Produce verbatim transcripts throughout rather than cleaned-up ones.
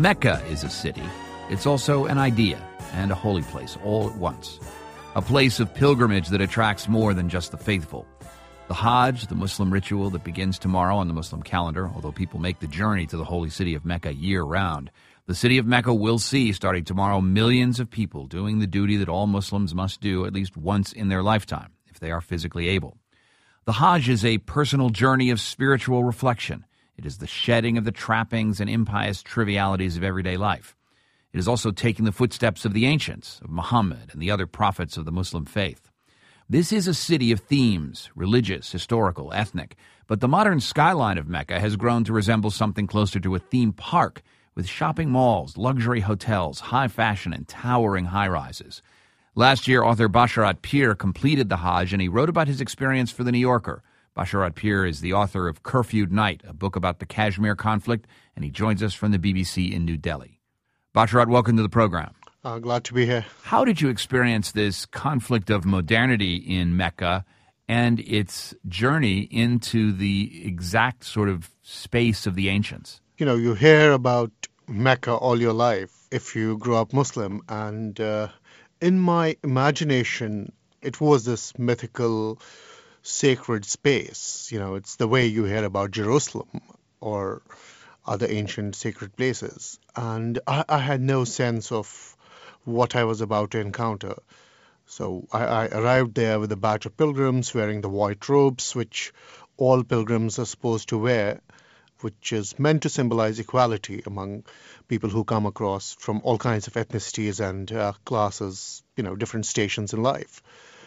Mecca is a city. It's also an idea and a holy place all at once. A place of pilgrimage that attracts more than just the faithful. The Hajj, the Muslim ritual that begins tomorrow on the Muslim calendar, although people make the journey to the holy city of Mecca year-round. The city of Mecca will see, starting tomorrow, millions of people doing the duty that all Muslims must do at least once in their lifetime, if they are physically able. The Hajj is a personal journey of spiritual reflection. It is the shedding of the trappings and impious trivialities of everyday life. It is also taking the footsteps of the ancients, of Muhammad and the other prophets of the Muslim faith. This is a city of themes, religious, historical, ethnic, but the modern skyline of Mecca has grown to resemble something closer to a theme park, with shopping malls, luxury hotels, high fashion, and towering high-rises. Last year, author Basharat Peer completed the Hajj, and he wrote about his experience for The New Yorker. Basharat Peer is the author of Curfewed Night, a book about the Kashmir conflict, and he joins us from the B B C in New Delhi. Basharat, welcome to the program. Uh, glad to be here. How did you experience this conflict of modernity in Mecca and its journey into the exact sort of space of the ancients? You know, you hear about Mecca all your life if you grew up Muslim, and uh, in my imagination, it was this mythical, sacred space. You know, it's the way you hear about Jerusalem or other ancient sacred places. And I, I had no sense of what I was about to encounter. So I, I arrived there with a batch of pilgrims wearing the white robes, which all pilgrims are supposed to wear, which is meant to symbolize equality among people who come across from all kinds of ethnicities and uh, classes, you know, different stations in life.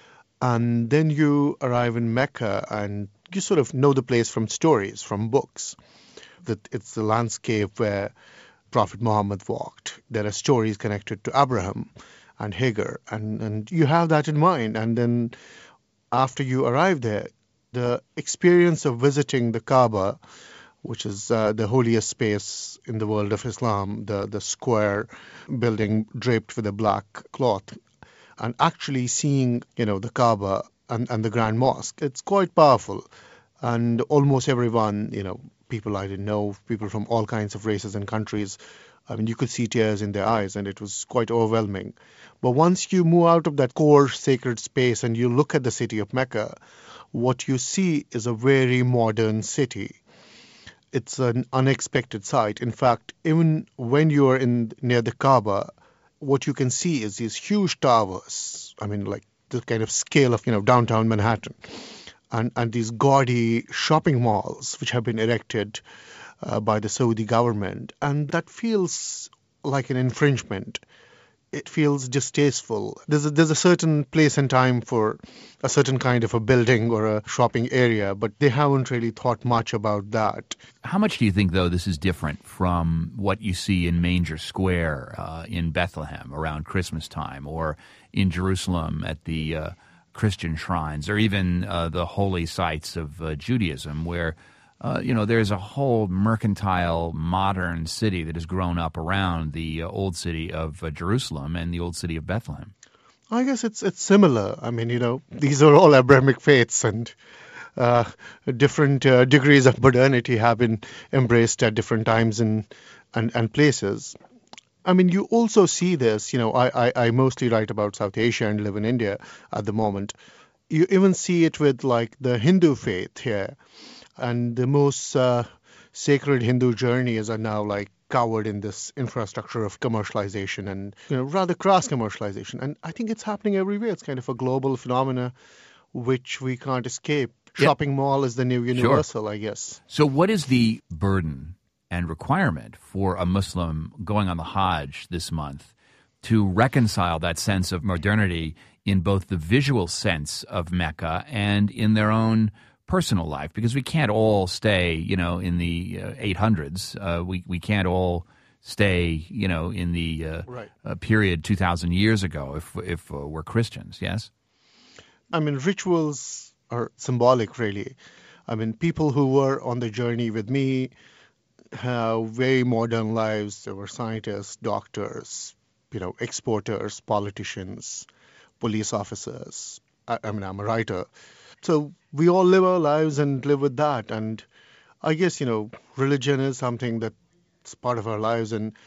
And then you arrive in Mecca and you sort of know the place from stories, from books. That it's the landscape where Prophet Muhammad walked. There are stories connected to Abraham and Hagar, and, and you have that in mind. And then after you arrive there, the experience of visiting the Kaaba, which is uh, the holiest space in the world of Islam, the, the square building draped with a black cloth, and actually seeing, you know, the Kaaba and, and the Grand Mosque, it's quite powerful. And almost everyone, you know, people I didn't know, people from all kinds of races and countries, I mean, you could see tears in their eyes, and it was quite overwhelming. But once you move out of that core sacred space and you look at the city of Mecca, what you see is a very modern city. It's an unexpected sight. In fact, even when you are in near the Kaaba, what you can see is these huge towers. I mean, like the kind of scale of, you know, downtown Manhattan. And, and these gaudy shopping malls which have been erected uh, by the Saudi government. And that feels like an infringement. It feels distasteful. There's a, there's a certain place and time for a certain kind of a building or a shopping area, but they haven't really thought much about that. How much do you think, though, this is different from what you see in Manger Square uh, in Bethlehem around Christmas time, or in Jerusalem at the uh, Christian shrines, or even uh, the holy sites of uh, Judaism, where Uh, you know, there's a whole mercantile, modern city that has grown up around the uh, old city of uh, Jerusalem and the old city of Bethlehem? I guess it's it's similar. I mean, you know, these are all Abrahamic faiths, and uh, different uh, degrees of modernity have been embraced at different times and, and, and places. I mean, you also see this, you know, I, I, I mostly write about South Asia and live in India at the moment. You even see it with, like, the Hindu faith here. And the most uh, sacred Hindu journeys are now, like, covered in this infrastructure of commercialization and, you know, rather crass commercialization. And I think it's happening everywhere. It's kind of a global phenomena which we can't escape. Yep. Shopping mall is the new universal, Sure. I guess. So what is the burden and requirement for a Muslim going on the Hajj this month to reconcile that sense of modernity in both the visual sense of Mecca and in their own personal life? Because we can't all stay, you know, in the uh, eight hundreds. Uh, we we can't all stay, you know, in the uh, right. uh, period two thousand years ago if if uh, we're Christians. Yes. I mean, rituals are symbolic, really. I mean, people who were on the journey with me have very modern lives. There were scientists, doctors, you know, exporters, politicians, police officers. I, I mean, I'm a writer. So we all live our lives and live with that. And I guess, you know, religion is something that's part of our lives. And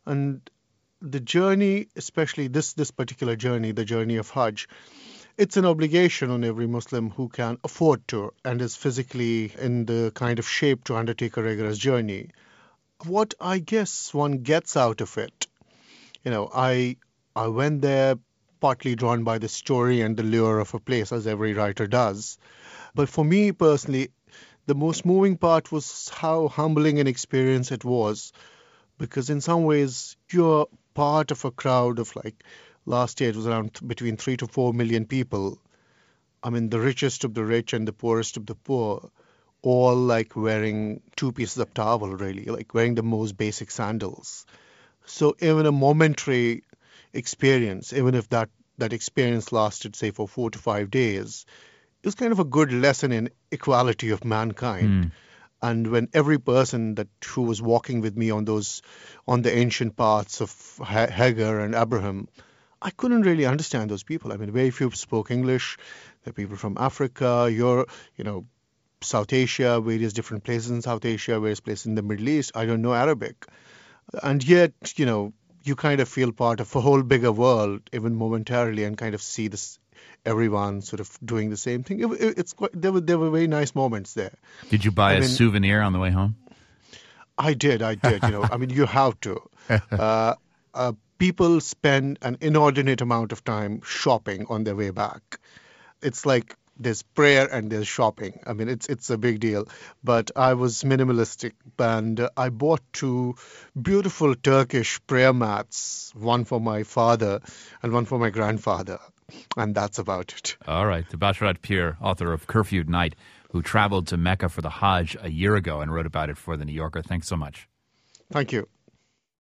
And the journey, especially this, this particular journey, the journey of Hajj, it's an obligation on every Muslim who can afford to and is physically in the kind of shape to undertake a rigorous journey. What I guess one gets out of it, you know, I I went there partly drawn by the story and the lure of a place, as every writer does. But for me personally, the most moving part was how humbling an experience it was, because in some ways you're part of a crowd of, like, last year it was around between three to four million people. I mean, the richest of the rich and the poorest of the poor, all like wearing two pieces of towel, really, like wearing the most basic sandals. So even a momentary experience, even if that, that experience lasted, say, for four to five days, it was kind of a good lesson in equality of mankind. Mm. And when every person that who was walking with me on those, on the ancient paths of Hagar and Abraham, I couldn't really understand those people. I mean, very few spoke English. There are people from Africa, Europe, you know, South Asia, various different places in South Asia, various places in the Middle East. I don't know Arabic. And yet, you know, you kind of feel part of a whole bigger world, even momentarily, and kind of see this, everyone sort of doing the same thing. It, it, it's quite, there were there were very nice moments there. Did you buy I a mean, souvenir on the way home? I did, I did. You know, I mean, you have to. Uh, uh, people spend an inordinate amount of time shopping on their way back. It's like there's prayer and there's shopping. I mean, it's it's a big deal. But I was minimalistic, and uh, I bought two beautiful Turkish prayer mats, one for my father and one for my grandfather. And that's about it. All right. To Basharat Pir, author of Curfewed Night, who traveled to Mecca for the Hajj a year ago and wrote about it for The New Yorker. Thanks so much. Thank you.